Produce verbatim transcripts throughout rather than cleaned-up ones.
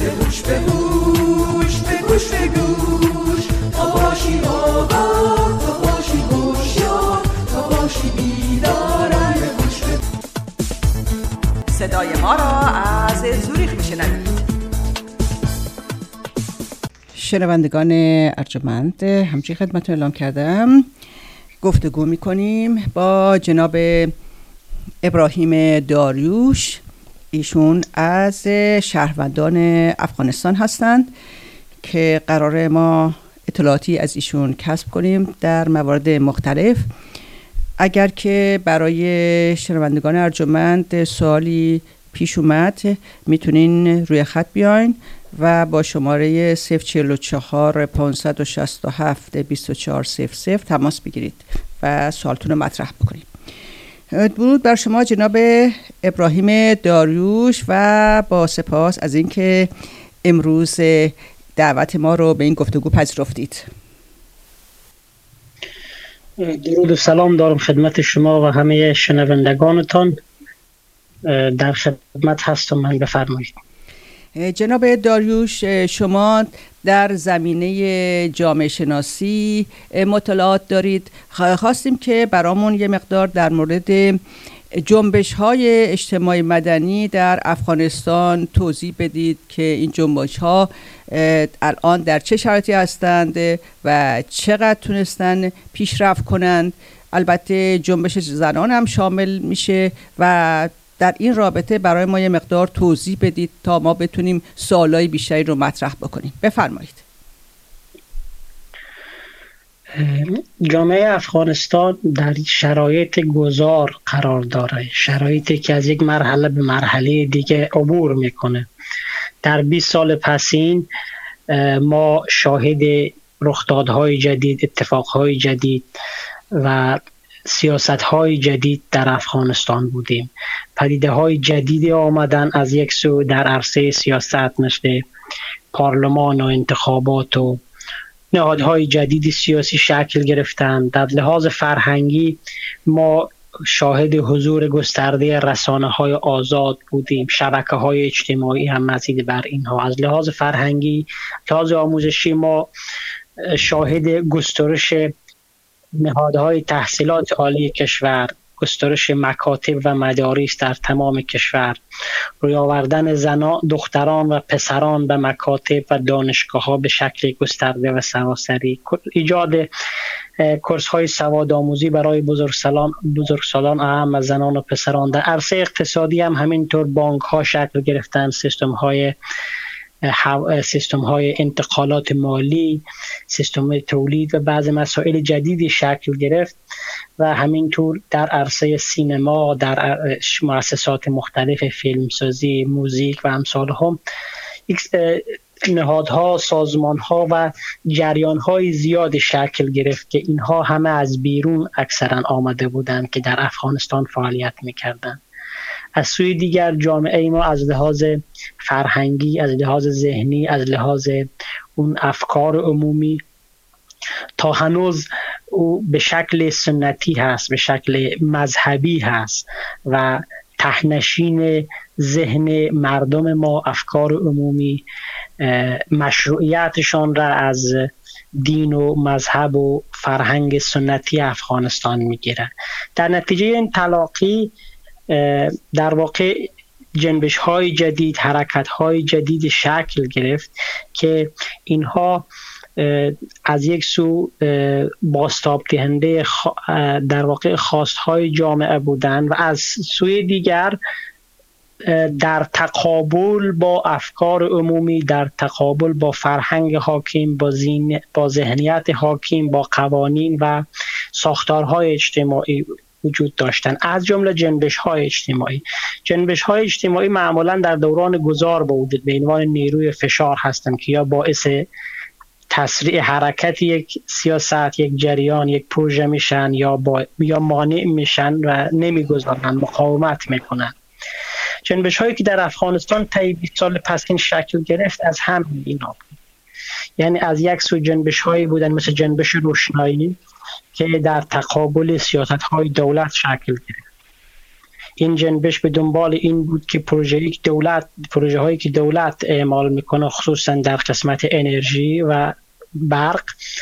به گوش به گوش به گوش به گوش تا باشی آگاه تا باشی هوشیار تا باشی بیدار به گوش به صدای ما را از زوریخ میشنوید. شنوندگان ارجمند، همچنین خدمتتون اعلام کردم گفتگو میکنیم با جناب ابراهیم داریوش. ایشون از شهروندان افغانستان هستند که قراره ما اطلاعاتی از ایشون کسب کنیم در موارد مختلف. اگر که برای شنوندگان ارجمند سوالی پیش اومد میتونین روی خط بیاین و با شماره صفر چهل و چهار پانصد و شصت و هفت بیست و چهار صفر صفر تماس بگیرید و سوالتون رو مطرح بکنید. درود بر شما جناب ابراهیم داریوش و با سپاس از اینکه امروز دعوت ما رو به این گفتگو پذیرفتید. درود و سلام دارم خدمت شما و همه شنوندگانتان. در خدمت هستم، من بفرمایید. جناب داریوش، شما در زمینه جامعه شناسی مطالعات دارید. خواستیم که برامون یه مقدار در مورد جنبش های اجتماعی مدنی در افغانستان توضیح بدید که این جنبش ها الان در چه شرایطی هستند و چقدر تونستن پیشرفت کنند. البته جنبش زنان هم شامل میشه و در این رابطه برای ما یه مقدار توضیح بدید تا ما بتونیم سوالای بیشتری رو مطرح بکنیم. بفرمایید. جامعه افغانستان در شرایط گذار قرار داره، شرایطی که از یک مرحله به مرحله دیگه عبور میکنه. در بیست سال پسین ما شاهد رخدادهای جدید، اتفاقهای جدید و سیاست‌های جدید در افغانستان بودیم. پدیده‌های جدیدی آمدن، از یک سو در عرصه سیاست مثل پارلمان و انتخابات و نهادهای جدیدی سیاسی شکل گرفتند. در لحاظ فرهنگی ما شاهد حضور گسترده رسانه‌های آزاد بودیم، شبکه‌های اجتماعی هم مزید بر اینها. از لحاظ فرهنگی، لحاظ آموزشی ما شاهد گسترش نهادهای تحصیلات عالی کشور، گسترش مکاتب و مدارس در تمام کشور، روی آوردن زنان، دختران و پسران به مکاتب و دانشگاه‌ها به شکل گسترده و سراسری، ایجاد کورس های سواد آموزی برای بزرگسالان بزرگسالان اهم از زنان و پسران. در عرصه اقتصادی هم همینطور بانک ها شکل گرفتن، سیستم های سیستم های انتقالات مالی، سیستم تولید و بعض مسائل جدیدی شکل گرفت و همینطور در عرصه سینما، در مؤسسات مختلف فیلمسازی، موزیک و امثال هم نهادها، سازمانها و جریانهای زیاد شکل گرفت که اینها همه از بیرون اکثرا آمده بودند که در افغانستان فعالیت میکردند. از سوی دیگر جامعه ما از لحاظ فرهنگی، از لحاظ ذهنی، از لحاظ اون افکار عمومی تا هنوز او به شکل سنتی هست، به شکل مذهبی هست و تهنشین ذهن مردم ما افکار عمومی مشروعیتشان را از دین و مذهب و فرهنگ سنتی افغانستان میگیره. در نتیجه این تلاقی در واقع جنبش های جدید، حرکت های جدید شکل گرفت که اینها از یک سو بازتاب دهنده در واقع خواست های جامعه بودند و از سوی دیگر در تقابل با افکار عمومی، در تقابل با فرهنگ حاکم، با زین، با ذهنیت حاکم، با قوانین و ساختارهای اجتماعی وجود داشتن، از جمله جنبش های اجتماعی. جنبش های اجتماعی معمولا در دوران گذار با وجود به عنوان نیروی فشار هستند که یا باعث تسریع حرکت یک سیاست، یک جریان، یک پروژه میشن یا با یا مانع میشن و نمیگذارن، مقاومت میکنن. جنبش هایی که در افغانستان طی بیست سال پس این شکل گرفت از هم اینا بود. یعنی از یک سو جنبش هایی بودن مثل جنبش روشنایی که در تقابل سیاست های دولت شکل گرفت. این جنبش به دنبال این بود که پروژه‌ای که دولت پروژه هایی که دولت اعمال میکنه خصوصا در قسمت انرژی و برق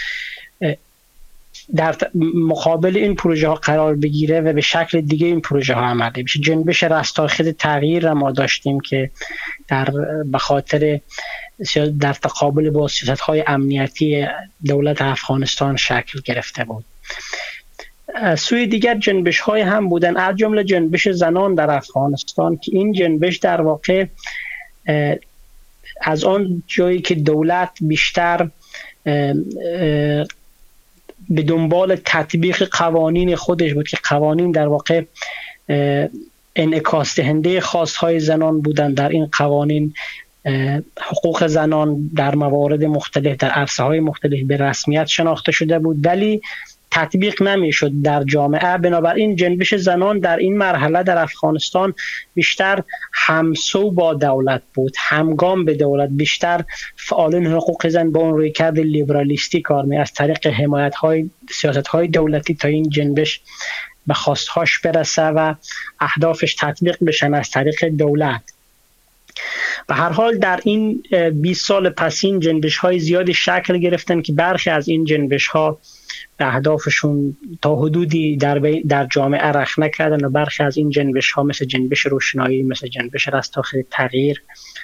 در مقابل این پروژه ها قرار بگیره و به شکل دیگه این پروژه ها عملی بشه. جنبش رستاخیز تغییر را ما داشتیم که در به خاطر در تقابل با سیاست های امنیتی دولت افغانستان شکل گرفته بود. سوی دیگر جنبش های هم بودن، از جمله جنبش زنان در افغانستان که این جنبش در واقع از آن جایی که دولت بیشتر به دنبال تطبیق قوانین خودش بود که قوانین در واقع انعکاس دهنده خواستهای زنان بودند، در این قوانین حقوق زنان در موارد مختلف در عرصه‌های مختلف به رسمیت شناخته شده بود ولی تطبیق نمی‌شد در جامعه. بنابراین جنبش زنان در این مرحله در افغانستان بیشتر همسو با دولت بود، همگام به دولت، بیشتر فعالان حقوق زن با اون رویکرد لیبرالیستی کار می از طریق حمایت‌های سیاست‌های دولتی تا این جنبش به خواستهاش برسه و اهدافش تطبیق بشن از طریق دولت. به هر حال در این بیست سال پسین جنبش‌های زیادی شکل گرفتن که برخی از این جنبش‌ها اهدافشون تا حدودی در, در جامعه رخ نکردن و برخی از این جنبش ها مثل جنبش روشنایی، مثل جنبش رستاخیز تغییر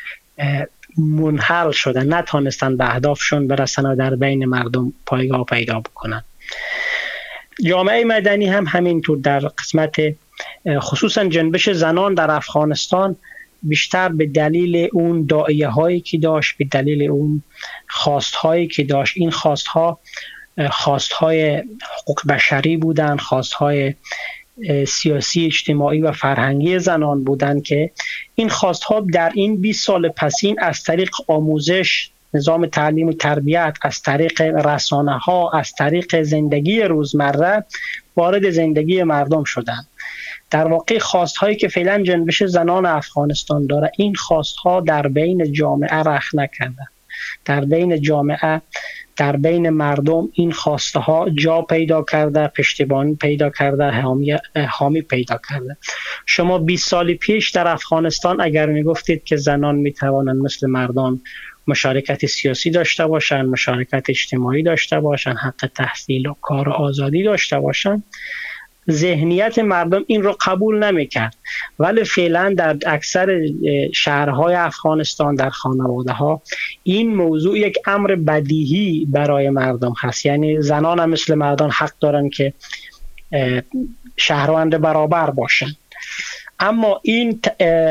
منحل شدن، نتانستن به اهدافشون برسن و در بین مردم پایگاه پیدا بکنن. جامعه مدنی هم همینطور در قسمت خصوصا جنبش زنان در افغانستان بیشتر به دلیل اون داعیه هایی که داشت، به دلیل اون خواست هایی که داشت، این خواست ها خواستهای حقوق بشری بودن، خواستهای سیاسی، اجتماعی و فرهنگی زنان بودن که این خواستها در این بیست سال پسین از طریق آموزش، نظام تعلیم و تربیت، از طریق رسانه ها، از طریق زندگی روزمره وارد زندگی مردم شدن. در واقع خواستهایی که فعلا جنبش زنان افغانستان داره، این خواستها در بین جامعه رخ نکرده، در بین جامعه، در بین مردم این خواسته ها جا پیدا کرده، پشتیبانی پیدا کرده، حامی, حامی پیدا کرده. شما بیست سال پیش در افغانستان اگر می گفتید که زنان می توانند مثل مردان مشارکت سیاسی داشته باشند، مشارکت اجتماعی داشته باشند، حق تحصیل و کار و آزادی داشته باشند، ذهنیت مردم این رو قبول نمیکرد. ولی فعلا در اکثر شهرهای افغانستان، در خانواده ها این موضوع یک امر بدیهی برای مردم هست، یعنی زنان هم مثل مردان حق دارن که شهروند برابر باشن. اما این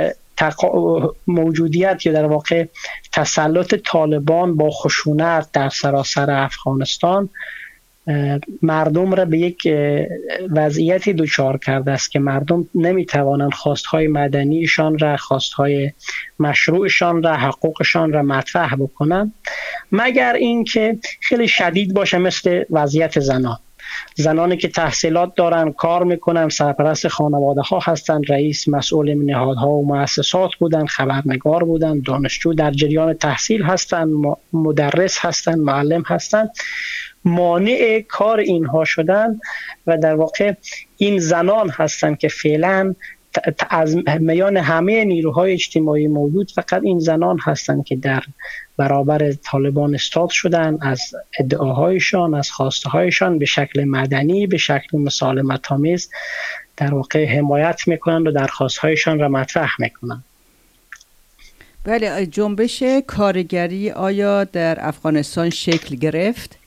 موجودیت یا در واقع تسلط طالبان با خشونت در سراسر افغانستان مردم را به یک وضعیتی دچار کرده است که مردم نمیتوانند خواستهای مدنیشان را، خواستهای مشروعشان را، حقوقشان را مطرح بکنند مگر اینکه خیلی شدید باشه، مثل وضعیت زنان. زنانی که تحصیلات دارن، کار میکنن، سرپرست خانواده ها هستن، رئیس مسئول نهادها و مؤسسات بودن، خبرنگار بودن، دانشجو در جریان تحصیل هستن، مدرس هستن، معلم هستن، مانع کار اینها شدن و در واقع این زنان هستن که فعلا از میان همه نیروهای اجتماعی موجود فقط این زنان هستن که در برابر طالبان استاد شدن، از ادعاهایشان، از خواسته هایشان به شکل مدنی، به شکل مسالمت آمیز در واقع حمایت میکنند و درخواست هایشان را مطرح میکنند. بله، جنبش کارگری آیا در افغانستان شکل گرفت؟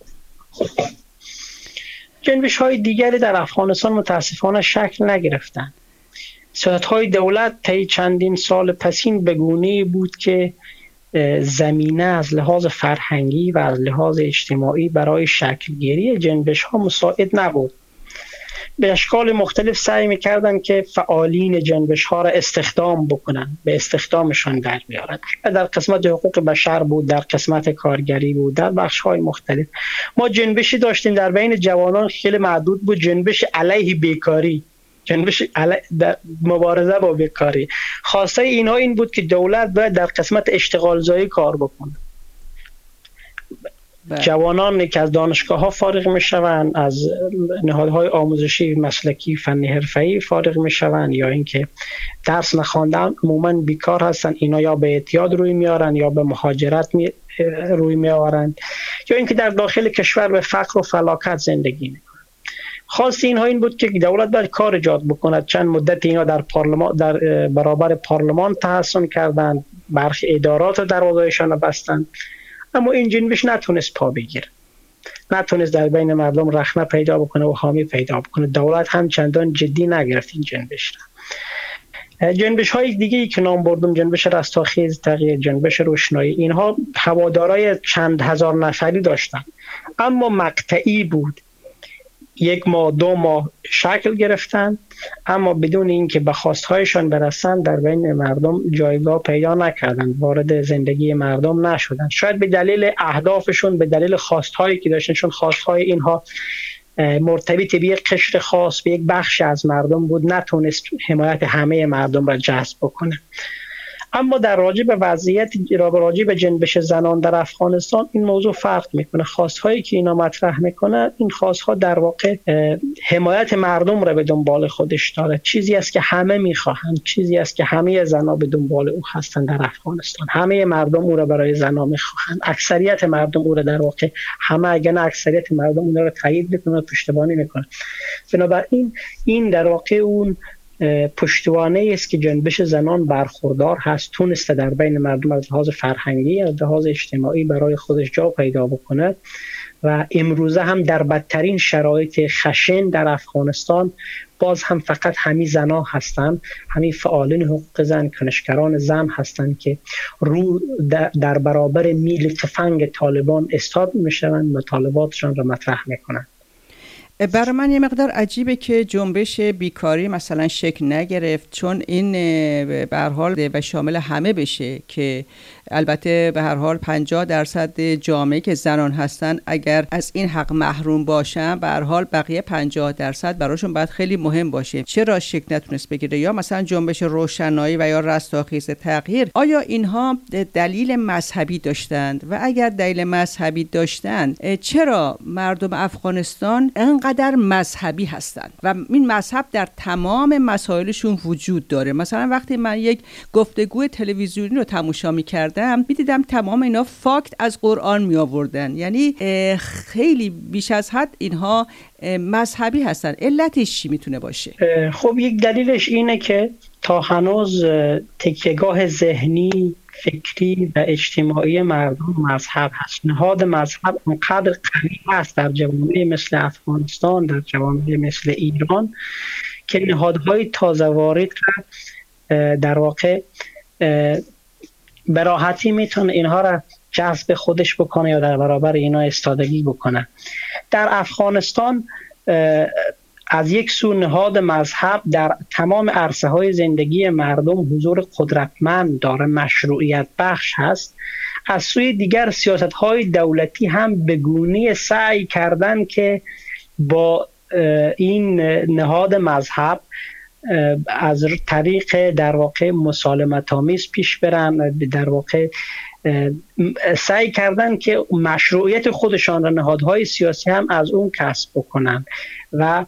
جنبش های دیگری در افغانستان متاسفانه شکل نگرفتند. سیاست های دولت طی چندین سال پسین به گونه‌ای بود که زمینه از لحاظ فرهنگی و از لحاظ اجتماعی برای شکل گیری جنبش ها مساعد نبود. به اشکال مختلف سعی میکردن که فعالین جنبش ها را استخدام بکنن، به استخدامشان در بیارن. در قسمت حقوق بشر بود، در قسمت کارگری بود، در بخش های مختلف. ما جنبشی داشتیم در بین جوانان خیلی معدود بود، جنبش علیه بیکاری، جنبش علیه در مبارزه با بیکاری. خواسته اینها این بود که دولت باید در قسمت اشتغال زایی کار بکنه. جوانانی که از دانشگاه ها فارغ می شوند، از نهادهای آموزشی مسلکی فنی حرفه‌ای فارغ می شوند، یا اینکه درس نخواندن عموما بیکار هستن، اینا یا به اعتیاد روی میارن یا به مهاجرت می روی میآورند، یا اینکه در داخل کشور به فقر و فلاکت زندگی میکنند. خواست اینها این بود که دولت باید کار ایجاد بکند. چند مدت اینا در پارلمان در برابر پارلمان تحصن کردند، برخی ادارات دروازه‌شان بستند، اما این جنبش نتونست پا بگیره، نتونست در بین مردم رخنه پیدا بکنه و حامی پیدا بکنه. دولت هم چندان جدی نگرفت این جنبش را. جنبش های دیگه که نام بردم، جنبش رستاخیز تغییر، جنبش روشنایی، اینها هوادارای چند هزار نفری داشتن، اما مقطعی بود، یک ماه دو ماه شکل گرفتن، اما بدون اینکه به خواستهایشان برسن در بین مردم جایگاه پیدا نکردن، وارد زندگی مردم نشدن. شاید به دلیل اهدافشون، به دلیل خواستهایی که داشتن، چون خواستهای اینها مرتبط به یک قشر خاص، به یک بخش از مردم بود، نتونست حمایت همه مردم را جذب بکنه. اما در راجع به وضعیت راجع به جنبش زنان در افغانستان این موضوع فرق میکنه. خواستهایی که اینا مطرح میکنه، این خواستها در واقع حمایت مردم را به دنبال خودش داره، چیزی است که همه میخواهند، چیزی است که همه زنان به دنبال او هستند در افغانستان. همه مردم او را برای زنان میخواهند، اکثریت مردم او را در واقع، همه اگر نه اکثریت مردم او را تایید میکنه و پشتیبانی میکنه. بنابراین این در واقع اون پشتوانه است که جنبش زنان برخوردار هست، تونسته در بین مردم از لحاظ فرهنگی، از لحاظ اجتماعی برای خودش جا پیدا بکنه و امروزه هم در بدترین شرایط خشن در افغانستان باز هم فقط همین زنان هستند، همین فعالین حقوق زن، کنشگران زن هستند که رو در برابر میل تفنگ طالبان استاد میشوند و طالباتشان را مطرح میکنند. برای من یه مقدار عجیبه که جنبش بیکاری مثلا شکل نگرفت، چون این به هر حال و شامل همه بشه که البته به هر حال پنجاه درصد جامعه که زنان هستن اگر از این حق محروم باشن، به هر حال بقیه پنجاه درصد براشون باید خیلی مهم باشه. چرا شکل نتونست بگیره؟ یا مثلا جنبش روشنایی و یا رستاخیز تغییر، آیا اینها دلیل مذهبی داشتند؟ و اگر دلیل مذهبی داشتند، چرا مردم افغانستان انقدر مذهبی هستند و این مذهب در تمام مسائلشون وجود داره؟ مثلا وقتی من یک گفتگوی تلویزیونی رو تماشا می‌کردم، می‌دیدم تمام اینا فاکت از قرآن می آوردن، یعنی خیلی بیش از حد اینها مذهبی هستن. علتش چی میتونه باشه؟ خب یک دلیلش اینه که تا هنوز تکیه‌گاه ذهنی، فکری و اجتماعی مردم مذهب هست. نهاد مذهب اونقدر قوی هست در جوامع مثل افغانستان، در جوامع مثل ایران، که نهادهای تازه وارد را در واقع به راحتی میتونه اینها را جذب خودش بکنه یا در برابر اینا استادگی بکنه. در افغانستان از یک سو نهاد مذهب در تمام عرصه های زندگی مردم حضور قدرتمند داره، مشروعیت بخش هست. از سوی دیگر سیاست های دولتی هم به گونه‌ای سعی کردن که با این نهاد مذهب از طریق در واقع مسالمت آمیز پیش برن، در واقع سعی کردن که مشروعیت خودشان را نهادهای سیاسی هم از اون کسب بکنن و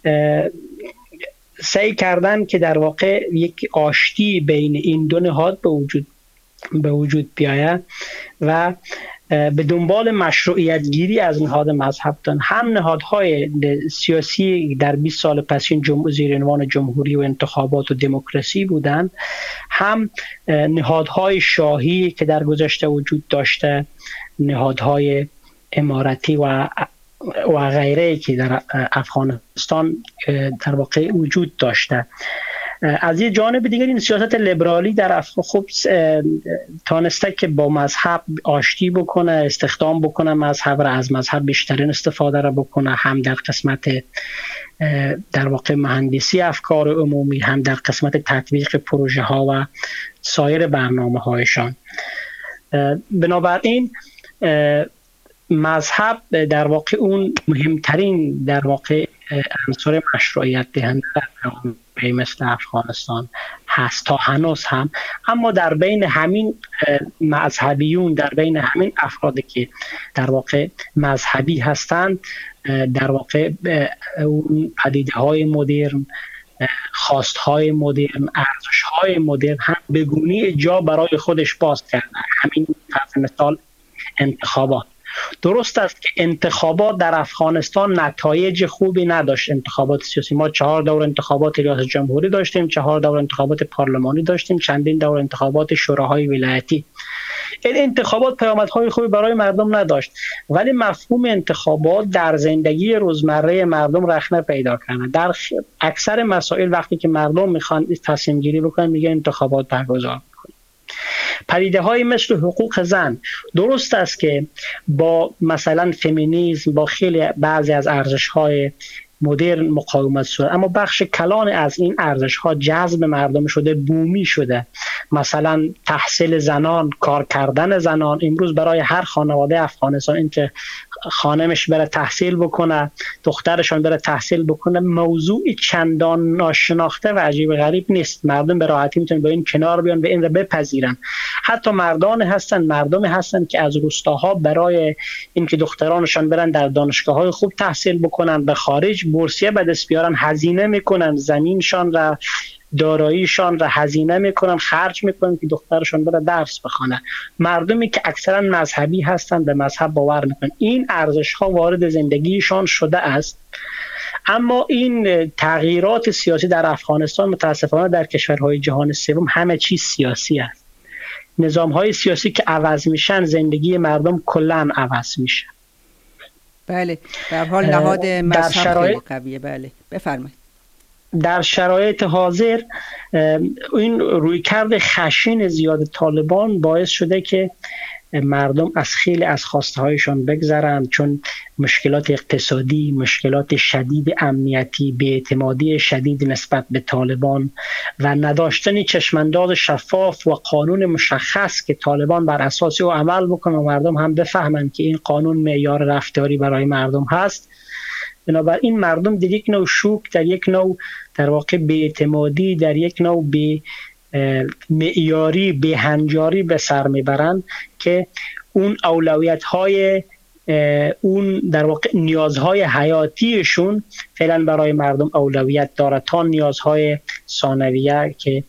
سعی کردن که در واقع یک آشتی بین این دو نهاد به وجود به وجود بیاید و به دنبال مشروعیت گیری از نهاد مذهب دارن. هم نهادهای سیاسی در بیست سال پسین زیر عنوان جمهوری و انتخابات و دموکراسی بودند، هم نهادهای شاهی که در گذشته وجود داشته، نهادهای امارتی و و غیره که در افغانستان در واقع وجود داشته. از یه جانب دیگر این سیاست لیبرالی در افغان خوب تانسته که با مذهب آشتی بکنه، استخدام بکنه مذهب را، از مذهب بیشترین استفاده را بکنه، هم در قسمت در واقع مهندسی افکار عمومی، هم در قسمت تطبیق پروژه ها و سایر برنامه هایشان. بنابراین مذهب در واقع اون مهمترین در واقع عنصر مشروعیت دهنده در جامعه مثل افغانستان هست تا هنوز هم. اما در بین همین مذهبیون، در بین همین افرادی که در واقع مذهبی هستند، در واقع اون پدیده های مدرن، خواست های مدرن، ارزش های مدرن هم بگونی جا برای خودش باز کرده. همین فرض مثال انتخابات. درست است که انتخابات در افغانستان نتایج خوبی نداشت. انتخابات سیاسی، ما چهار دور انتخابات ریاست جمهوری داشتیم، چهار دور انتخابات پارلمانی داشتیم، چندین دور انتخابات شوراهای ولایتی. این انتخابات پیامدهای خوبی برای مردم نداشت، ولی مفهوم انتخابات در زندگی روزمره مردم رخنه پیدا کنه. در اکثر مسائل وقتی که مردم میخوان تصمیم گیری بکنن میگه انتخابات برگزار کنیم. پدیده های مثل حقوق زن، درست است که با مثلا فمینیسم، با خیلی بعضی از ارزش های مدرن مقاومت شده، اما بخش کلان از این ارزش ها جذب مردم شده، بومی شده. مثلا تحصیل زنان، کار کردن زنان. امروز برای هر خانواده افغانستان این که خانمش بره تحصیل بکنه، دخترشان بره تحصیل بکنه، موضوع چندان ناشناخته و عجیب غریب نیست. مردم به راحتی میتونن با این کنار بیان و این رو بپذیرن. حتی مردان هستن، مردمی هستن که از روستاها برای اینکه دخترانشان برن در دانشگاه‌های خوب تحصیل بکنن، به خارج بورسیه به دست بیارن، هزینه میکنن، زمینشان را، داراییشان را هزینه میکنن، خرج میکنن که دخترشان بره درس بخونه. مردمی که اکثرا مذهبی هستند به مذهب باور میکنن. این ارزش ها وارد زندگیشان شده است. اما این تغییرات سیاسی در افغانستان متاسفانه در کشورهای جهان سوم همه چیز سیاسی است. نظام های سیاسی که عوض میشن، زندگی مردم کلا عوض میشه. بله، در حال نهاد مذهب خیلی قویه. بله بفرمایید. در شرایط حاضر این رویکرد خشن زیاد طالبان باعث شده که مردم از خیلی از خواسته هایشان بگذرند، چون مشکلات اقتصادی، مشکلات شدید امنیتی، بی‌اعتمادی شدید نسبت به طالبان و نداشتن چشمانداز شفاف و قانون مشخص که طالبان بر اساس او عمل بکنن و مردم هم بفهمند که این قانون معیار رفتاری برای مردم هست. بنابراین مردم در یک نوع شوک، در یک نوع در واقع بی‌اعتمادی، در یک نوع بی معیاری، بی‌هنجاری به سر میبرند که اون اولویت های، اون در واقع نیازهای حیاتیشون فعلا برای مردم اولویت داره تا نیازهای ثانویه که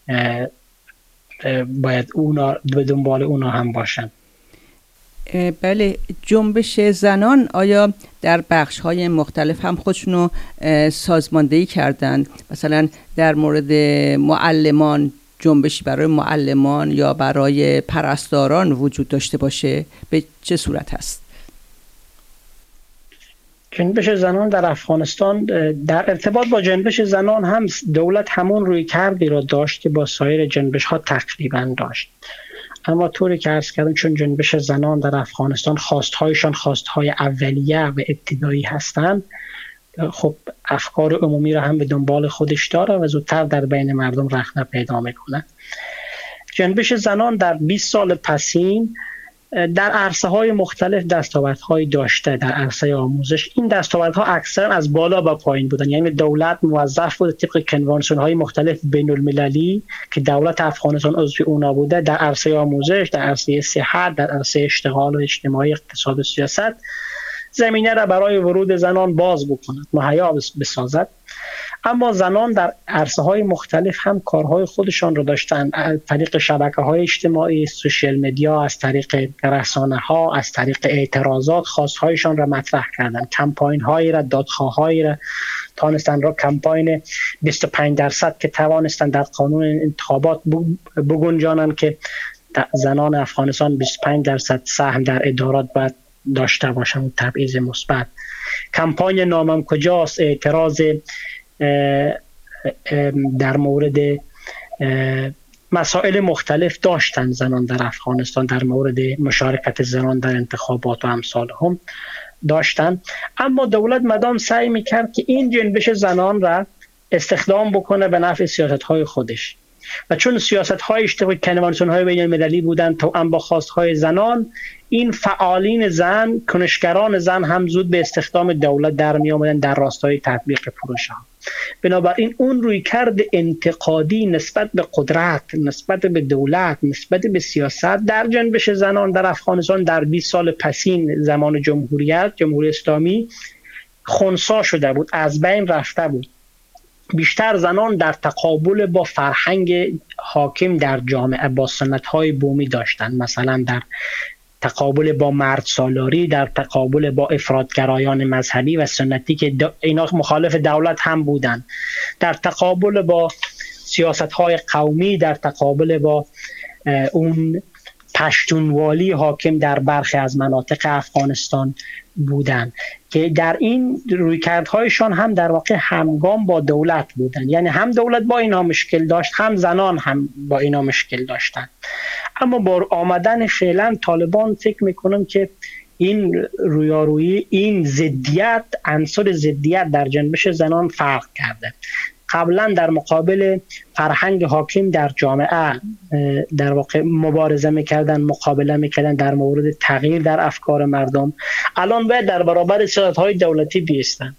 باید اونا به دنبال اونا هم باشن. بله، جنبش زنان آیا در بخش‌های مختلف هم خودشونو سازماندهی کردند؟ مثلا در مورد معلمان جنبشی برای معلمان یا برای پرستاران وجود داشته باشه، به چه صورت هست؟ جنبش زنان در افغانستان، در ارتباط با جنبش زنان هم دولت همون روی کردی را داشت که با سایر جنبش ها تقریبا داشت. اما طوری که عرض کردم، چون جنبش زنان در افغانستان خواستهایشان خواستهای اولیه و ابتدایی هستند، خب افکار عمومی را هم به دنبال خودش داره و زودتر در بین مردم رخنه پیدا میکنه. جنبش زنان در بیست سال پسین در عرصه های مختلف دستاوردهایی داشته. در عرصه آموزش این دستاوردها اکثرا از بالا به پایین بودن، یعنی دولت موظف بود طبق کنوانسیون های مختلف بین المللی که دولت افغانستان عضو اونا بوده، در عرصه آموزش، در عرصه صحت، در عرصه اشتغال و اجتماعی، اقتصاد و سیاست زمینه را برای ورود زنان باز بکند، مهیا بسازد. اما زنان در عرصه های مختلف هم کارهای خودشان را داشتند، از طریق شبکه های اجتماعی، سوشیل مدیا، از طریق رسانه ها، از طریق اعتراضات خواستهایشان را مطرح کردند. کمپاین هایی را، دادخواه هایی را توانستند را، کمپاین بیست و پنج درصد که توانستند در قانون انتخابات بگنجانند که زنان افغانستان بیست و پنج درصد سهم در ادارات باید داشته باشند، تبعیض مثبت. کمپاین نامم کجاست، اعتراض در مورد مسائل مختلف داشتن زنان در افغانستان، در مورد مشارکت زنان در انتخابات و امثال هم داشتن. اما دولت مدام سعی میکرد که این جنبش زنان را استخدام بکنه به نفع سیاست‌های خودش. و چون سیاست های اشتراکی کنوانسیون های بین المللی بودن توأم با خواست های زنان، این فعالین زن، کنشگران زن هم زود به استخدام دولت در می آمدن در راستای تطبیق پروژه ها. بنابراین اون رویکرد انتقادی نسبت به قدرت، نسبت به دولت، نسبت به سیاست در جنبش زنان در افغانستان در بیست سال پسین زمان جمهوریت، جمهوری اسلامی خنثی شده بود، از بین رفته بود. بیشتر زنان در تقابل با فرهنگ حاکم در جامعه با سنت‌های بومی داشتند، مثلا در تقابل با مرد سالاری، در تقابل با افراطگرایان مذهبی و سنتی که اینا مخالف دولت هم بودند، در تقابل با سیاست‌های قومی، در تقابل با اون پشتونوالی حاکم در برخی از مناطق افغانستان بودند که در این رویکردهایشان هم در واقع همگام با دولت بودند. یعنی هم دولت با اینا مشکل داشت، هم زنان هم با اینا مشکل داشتند. اما با آمدن فعلا طالبان فکر میکنم که این رویارویی، این ضدیت، عنصر ضدیت در جنبش زنان فرق کرده. قبلا در مقابل فرهنگ حاکم در جامعه در واقع مبارزه میکردن، مقابله میکردن در مورد تغییر در افکار مردم، الان باید در برابر سیاست‌های دولتی بیستن.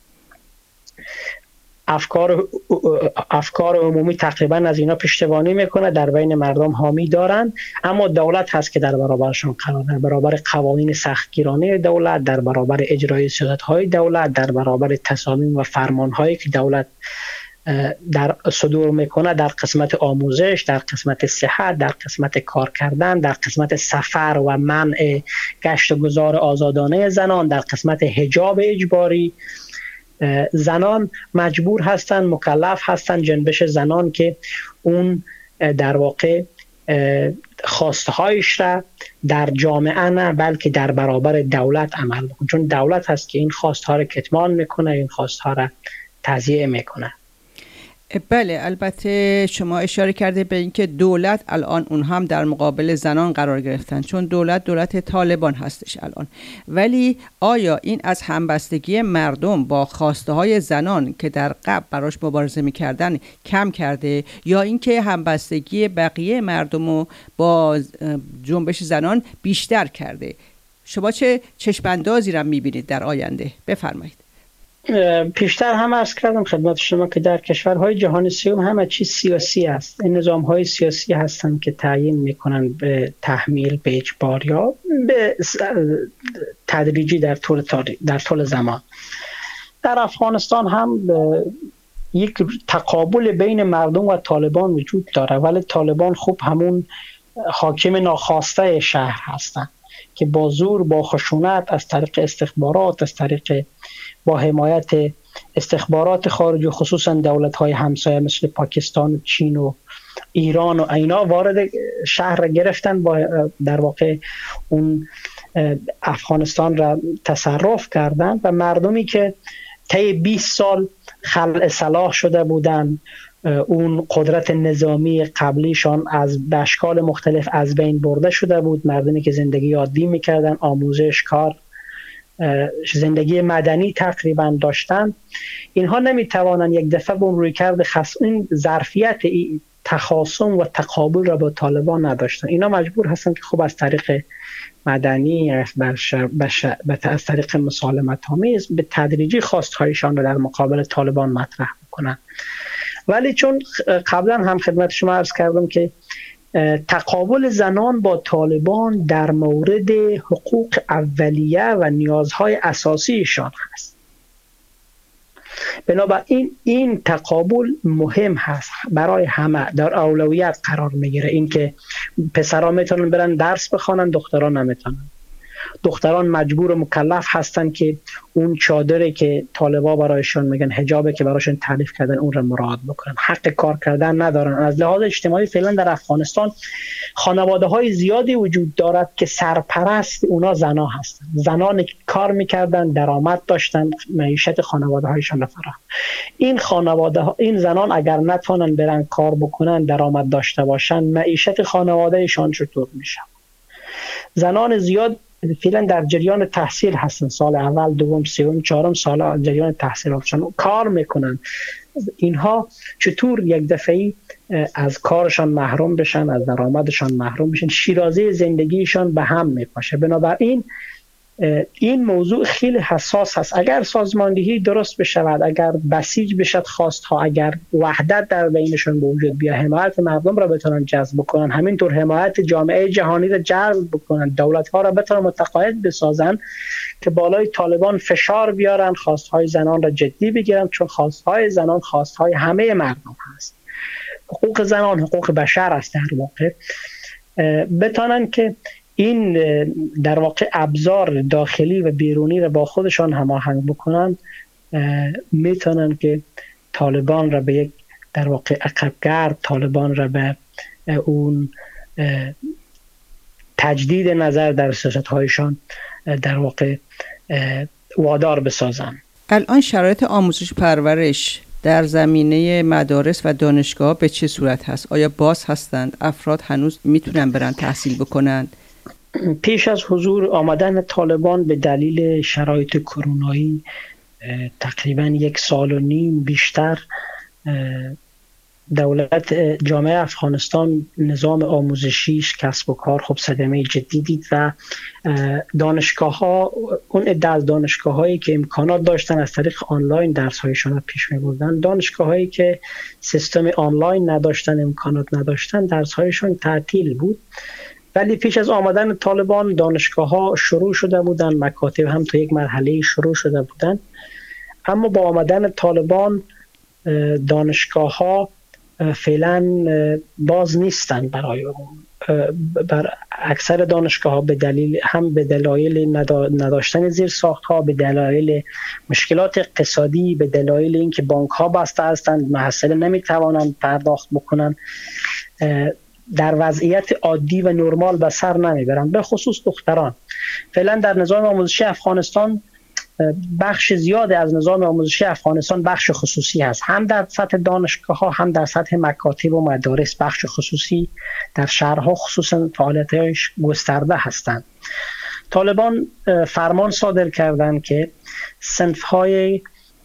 افکار افکار عمومی تقریبا از اینا پشتیبانی میکنه، در بین مردم حامی دارن، اما دولت هست که در برابرشون قرار، در برابر قوانین سختگیرانه دولت، در برابر اجرای سیاست‌های دولت، در برابر تصامیم و فرمان‌هایی که دولت در صدور میکنه در قسمت آموزش، در قسمت صحت، در قسمت کار کردن، در قسمت سفر و منع گشت و گذار آزادانه زنان، در قسمت حجاب اجباری. زنان مجبور هستن، مکلف هستن، جنبش زنان که اون در واقع خواستهایش را در جامعه نه بلکه در برابر دولت عمل بکنه، چون دولت هست که این خواستها را کتمان میکنه، این خواستها را تضییع میکنه. بله، البته شما اشاره کرده به اینکه دولت الان اون هم در مقابل زنان قرار گرفتن، چون دولت دولت طالبان هستش الان. ولی آیا این از همبستگی مردم با خواسته های زنان که در قبل براش مبارزه میکردن کم کرده، یا اینکه همبستگی بقیه مردم رو با جنبش زنان بیشتر کرده؟ شما چه چشماندازی را میبینید در آینده؟ بفرمایید. پیشتر هم عرض کردم خدمت شما که در کشورهای جهان سوم همه چیز سیاسی است. این نظامهای سیاسی هستند که تعیین میکنن به تحمیل، به اجبار یا به تدریجی در طول در طول زمان. در افغانستان هم یک تقابل بین مردم و طالبان وجود داره، ولی طالبان خوب همون حاکم ناخواسته شهر هستند که با زور، با خشونت، از طریق استخبارات، از طریق با حمایت استخبارات خارجی و خصوصا دولت‌های همسایه مثل پاکستان و چین و ایران و اینا وارد شهر را گرفتن، با در واقع اون افغانستان را تصرف کردن و مردمی که طی بیست سال خلع سلاح شده بودن، اون قدرت نظامی قبلیشان از اشکال مختلف از بین برده شده بود، مردمی که زندگی عادی میکردن، آموزش، کار، زندگی مدنی تقریبا داشتن، اینها نمیتوانند یک دفعه به اون روی کرده خاص این ظرفیت تخاصم و تقابل را با طالبان نداشتن. اینا مجبور هستن که خب از طریق مدنی، از طریق مسالمت آمیز به تدریجی خواستهایشان را در مقابل طالبان مطرح بکنن. ولی چون قبلا هم خدمت شما عرض کردم که تقابل زنان با طالبان در مورد حقوق اولیه و نیازهای اساسیشان هست، بنابراین این تقابل مهم هست برای همه، در اولویت قرار میگیره. این که پسران میتونن برن درس بخوانن، دختران نمیتونن. دختران مجبور و مکلف هستن که اون چادری که طالبا برایشون میگن، حجابی که برایشون تعریف کردن، اون رو مراعات بکنن. حق کار کردن ندارن. از لحاظ اجتماعی فعلا در افغانستان خانواده های زیادی وجود دارد که سرپرست اونا زنا هستن. زنان کار میکردن، درآمد داشتن، معیشت خانواده هایشان فراهم. این خانواده ها، این زنان اگر نتونن برن کار بکنن، درآمد داشته باشن، معیشت خانواده ایشان چطور میشه؟ زنان زیاد فعلا در جریان تحصیل هستن، سال اول، دوم، سوم، چهارم سال جریان تحصیل هستن، کار میکنن. اینها چطور یک دفعی از کارشان محروم بشن، از درآمدشان محروم بشن، شیرازه زندگیشان به هم میپاشه. بنابراین این موضوع خیلی حساس هست. اگر سازماندهی درست بشود، اگر بسیج بشد خواستها، اگر وحدت در بینشون به وجود بیاد، حمایت مردم را بتونن جذب بکنن، همینطور حمایت جامعه جهانی را جلب بکنن، دولت ها را بتونن متقاعد بسازن که بالای طالبان فشار بیارن، خواستهای زنان را جدی بگیرن، چون خواستهای زنان خواستهای همه مردم هست. حقوق زنان حقوق بشر است در واقع. بتونن که این در واقع ابزار داخلی و بیرونی را با خودشان هماهنگ بکنن، میتونن که طالبان را به یک در واقع عقبگرد، طالبان را به اون تجدید نظر در سیاست‌هایشان در واقع وادار بسازن. الان شرایط آموزش پرورش در زمینه مدارس و دانشگاه به چه صورت هست؟ آیا باز هستند؟ افراد هنوز میتونن برن تحصیل بکنند؟ پیش از حضور آمدن طالبان به دلیل شرایط کرونایی تقریبا یک سال و نیم بیشتر دولت جامعه افغانستان نظام آموزشیش کسب و کار خب صدمه جدی دید و دانشگاه ها، اون عده از دانشگاه هایی که امکانات داشتن از طریق آنلاین درس هایشان را پیش می بردن، دانشگاه هایی که سیستم آنلاین نداشتن، امکانات نداشتن، درس هایشان تعطیل بود. ولی پیش از آمدن طالبان دانشگاه ها شروع شده بودن، مکاتب هم تو یک مرحله شروع شده بودن. اما با آمدن طالبان دانشگاه ها فعلا باز نیستن برای بر اکثر دانشگاه ها به دلیل هم به دلایل نداشتن زیر ساخت ها، به دلایل مشکلات اقتصادی، به دلایل اینکه بانک ها بسته هستند، محصل نمیتوانند پرداخت بکنن، در وضعیت عادی و نرمال به سر نمیبرن، به خصوص دختران. فعلا در نظام آموزشی افغانستان بخش زیاد از نظام آموزشی افغانستان بخش خصوصی هست، هم در سطح دانشگاه ها هم در سطح مکاتب و مدارس. بخش خصوصی در شهرها خصوصا فعالیت‌هایش گسترده هستند. طالبان فرمان صادر کردند که صنف‌های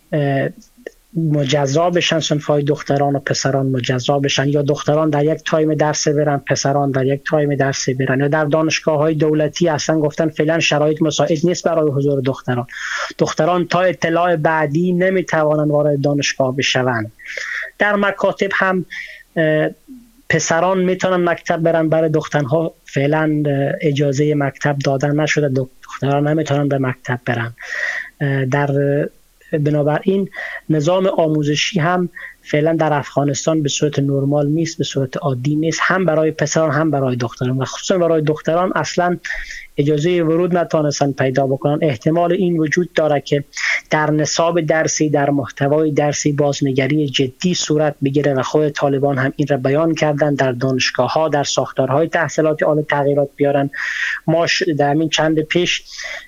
مجزا بشن، صنف‌های دختران و پسران مجزا بشن، یا دختران در یک تایم درس برن، پسران در یک تایم درس برن. یا در دانشگاه‌های دولتی اصلا گفتن فعلا شرایط مساعد نیست برای حضور دختران. دختران تا اطلاع بعدی نمیتوانند وارد دانشگاه بشوند. در مکاتب هم پسران میتونن مکتب برن، برای دخترها فعلا اجازه مکتب دادن نشده، دختران نمیتونن به مکتب برن. در بنابراین نظام آموزشی هم فعلا در افغانستان به صورت نرمال نیست، به صورت عادی نیست، هم برای پسران هم برای دختران، و خصوصا برای دختران اصلا اجازه ورود نتونستن پیدا بکنن. احتمال این وجود داره که در نصاب درسی، در محتوای درسی بازنگری جدی صورت بگیره و خود طالبان هم این را بیان کردن، در دانشگاه ها، در ساختارهای تحصیلاتی آل تغییرات بیارن. ما در همین چند پیش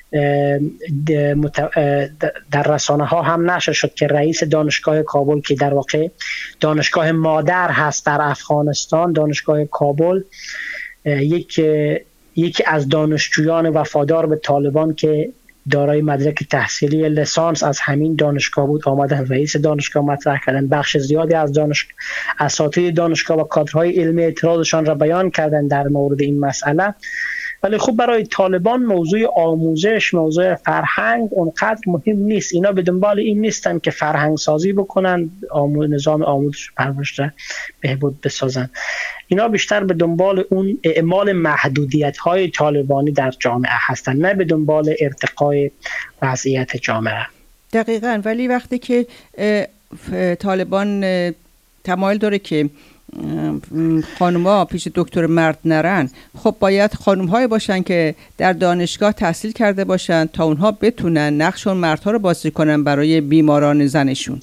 در رسانه ها هم نشر شد که رئیس دانشگاه کابل که در واقع دانشگاه مادر هست در افغانستان، دانشگاه کابل، یک یکی از دانشجویان وفادار به طالبان که دارای مدرک تحصیلی لیسانس از همین دانشگاه بود، آمدن رئیس دانشگاه مطرح کردن. بخش زیادی از دانش اساتید دانشگاه و کادرهای علمی اعتراضشان را بیان کردن در مورد این مسئله. ولی خب برای طالبان موضوع آموزش، موضوع فرهنگ اونقدر مهم نیست. اینا به دنبال این نیستن که فرهنگ سازی بکنن، آموز... نظام آموزش پرورش را بهبود بسازن. اینا بیشتر به دنبال اون اعمال محدودیت های طالبانی در جامعه هستن، نه به دنبال ارتقای وضعیت جامعه. دقیقاً. ولی وقتی که طالبان تمایل داره که خانم‌ها پیش دکتر مرد نرن، خب باید خانم‌هایی باشن که در دانشگاه تحصیل کرده باشن تا اونها بتونن نقشون مردها رو بازی کنن برای بیماران زنشون.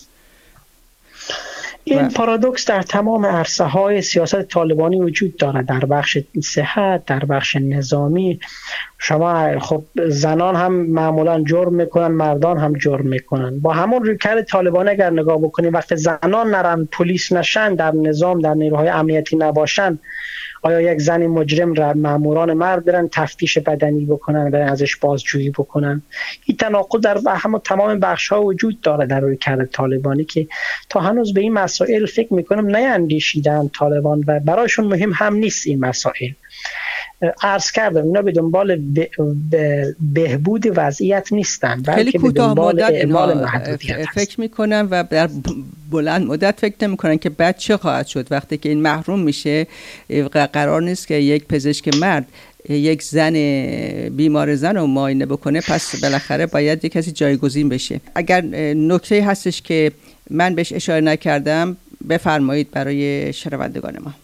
این پارادوکس در تمام عرصه‌های سیاست طالبانی وجود دارد، در بخش صحت، در بخش نظامی. شما خب زنان هم معمولا جرم میکنن، مردان هم جرم میکنن. با همون رویکرد طالبان اگر نگاه بکنیم، وقتی زنان نرن پلیس نشن، در نظام در نیروهای امنیتی نباشن، آیا یک زن مجرم را ماموران مرد برن تفتیش بدنی بکنن، برن ازش بازجویی بکنن؟ این تناقض در همه تمام بخش ها وجود داره در رویکرد طالبانی که تا هنوز به این مسائل فکر میکنم نیندیشیدن طالبان و برایشون مهم هم نیست این مسائل. عرض کردم اینا به دنبال به به بهبود وضعیت نیستن، بلکه به دنبال اعمال محدودیت فکر میکنن و در بلند مدت فکر نمیکنن که بعد چه خواهد شد. وقتی که این محروم میشه، قرار نیست که یک پزشک مرد یک زن بیمار زن رو معاینه بکنه، پس بالاخره باید یک کسی جایگزین بشه. اگر نکته هستش که من بهش اشاره نکردم بفرمایید برای شنوندگان ما.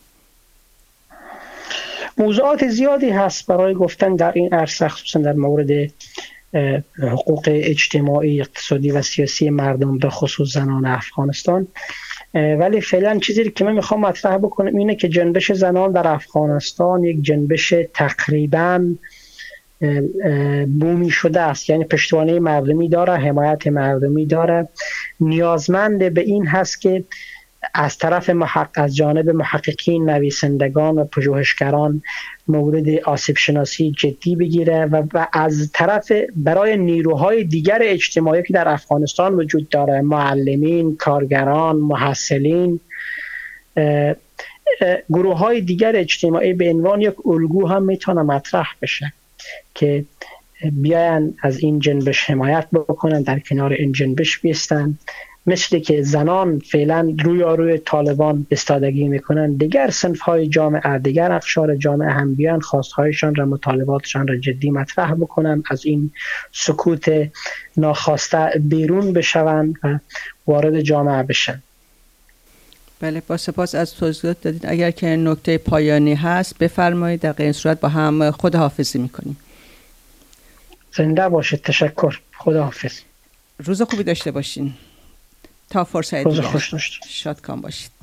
موضوعات زیادی هست برای گفتن در این عرصه، خصوصا در مورد حقوق اجتماعی، اقتصادی و سیاسی مردم به خصوص زنان افغانستان، ولی فعلا چیزی که من میخوام مطرح بکنم اینه که جنبش زنان در افغانستان یک جنبش تقریباً بومی شده است، یعنی پشتوانه مردمی داره، حمایت مردمی داره. نیازمند به این هست که از طرف محقق از جانب محققین، نویسندگان و پژوهشگران مورد آسیب شناسی جدی بگیره و, و از طرف برای نیروهای دیگر اجتماعی که در افغانستان وجود داره، معلمین، کارگران، محصلین، گروه های دیگر اجتماعی به عنوان یک الگو هم میتونه مطرح بشه که بیاین از این جنبش حمایت بکنن، در کنار این جنبش بیستن. مثل که زنان فعلا روی روی طالبان استادگی میکنن، دیگر صنف‌های جامعه، دیگر اقشار جامعه هم بیان خواستهایشان را، مطالباتشان را جدی مطرح بکنن، از این سکوت ناخواسته بیرون بشون و وارد جامعه بشن. بله، با سپاس از توضیحات دادید. اگر که نکته پایانی هست بفرمایید، در این صورت با هم خداحافظی میکنیم. زنده باشید. تشکر. خداحافظ. روز خوبی داشته باشین. تا فرصت روز دیگر. خوش داشته. شادکام باشید.